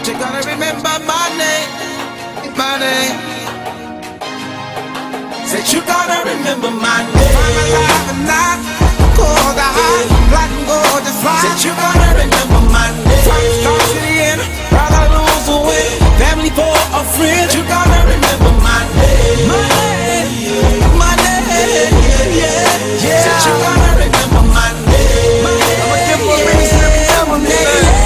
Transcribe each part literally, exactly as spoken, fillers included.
you gotta remember my name, my name. Said you gotta remember my name. I'm alive and not cold, the high, black and gold, just fine. Said you gotta remember my name. From the start to the end, rather lose or win, family for a friend. You gotta remember my name, my name, my name, yeah, yeah, yeah. Said you gotta remember my name, my name. I'ma give you a reason to remember me.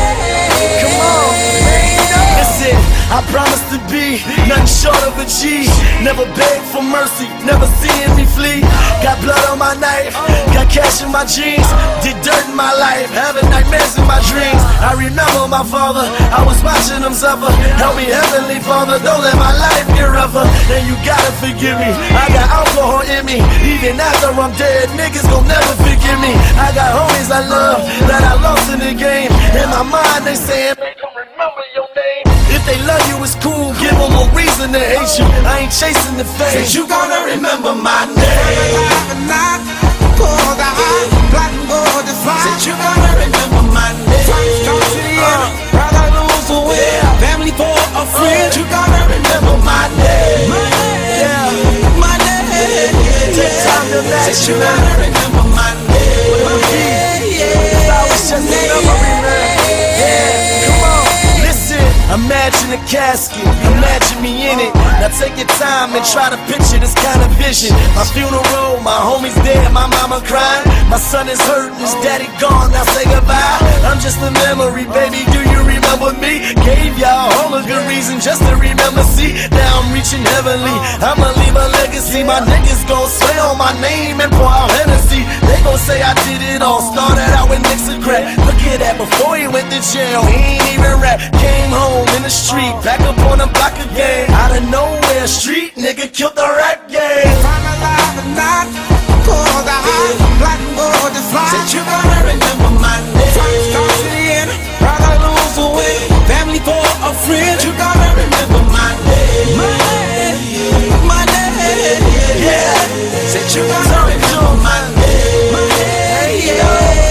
Come on, listen, I promise to be nothing short of a G. Never beg for mercy, never seeing me flee. Got blood on my knife, got cash in my jeans. Did dirt in my life, having nightmares in my dreams. I remember my father, I was watching him suffer. Help me, Heavenly Father, don't let my life get rougher. And you gotta forgive me, I got alcohol in me. Even after I'm dead, niggas gon' never forgive me. I got homies I love, that I lost in the game. In my mind they saying, they don't remember your name. If they love you, it's cool, give them a reason to hate you. I ain't chasing the fame. Said you gonna remember my name. Alive and not cold, the high, black and gold, just fine. Said you gonna remember my name. From the start to the end, rather lose or win, family for a friend. You gonna remember my name, my name, my name, yeah, yeah. Said you gonna remember my name, my name, yeah. I was just a memory, man. Yeah, come on, listen. Imagine a casket, imagine me in it. Now take your time and try to picture this kind of vision. My funeral, my homies dead, my mama crying. My son is hurt, his daddy gone, now say goodbye. I'm just a memory, baby, do you remember me? Gave y'all all a good reason just to remember, see. Now I'm reaching heavenly, I'ma leave a legacy. My niggas gon' swear on my name and pour out Hennessy. They gon' say I did it all, started out with Nixon crack. Look at that, before he went to jail, he ain't even rap. Came home in the street, back up on the block again. Out of nowhere, street nigga killed the rap game. I'm alive and not cold, the high, black and gold, just fine. Said you gonna remember my name. From the start to the end, rather lose or win, family for a friend. You gonna remember my name, my name, my name, yeah, yeah. Said you gonna remember my name, my name, yeah,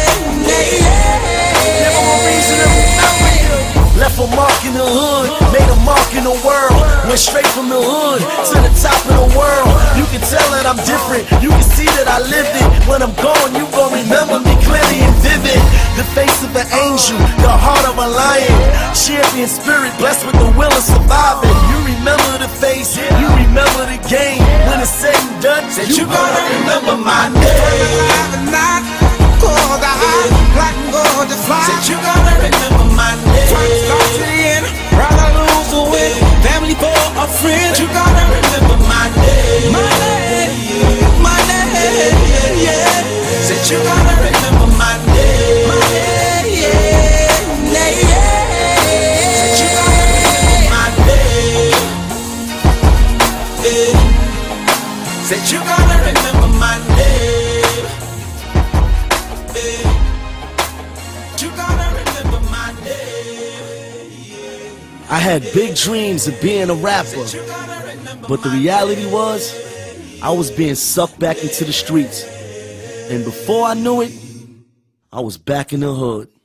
yeah. Never a reason to remember you. Left a mark in the hood, made a mark in the world. Went straight from the hood to the top of the world. You can tell that I'm different, you can see that I lived it. When I'm gone, you gon' remember me clearly and vivid. The face of an angel, the heart of a lion. Champion spirit, blessed with the will of surviving. You remember the face, you remember the game. When it's said and done, said you gonna remember my name. Alive and not cold, the high, black and gold, just fine. Said you gonna remember my name. From the start to the end, rather lose or win, family for a friend. You gotta remember my name, my name, my name, yeah, yeah. Said you gotta remember my name, my name, yeah, yeah. Said you gotta remember my name, yeah. Said you gotta remember my name, yeah. You gotta remember my name, yeah. I had big dreams of being a rapper, but the reality was, I was being sucked back into the streets. And before I knew it, I was back in the hood.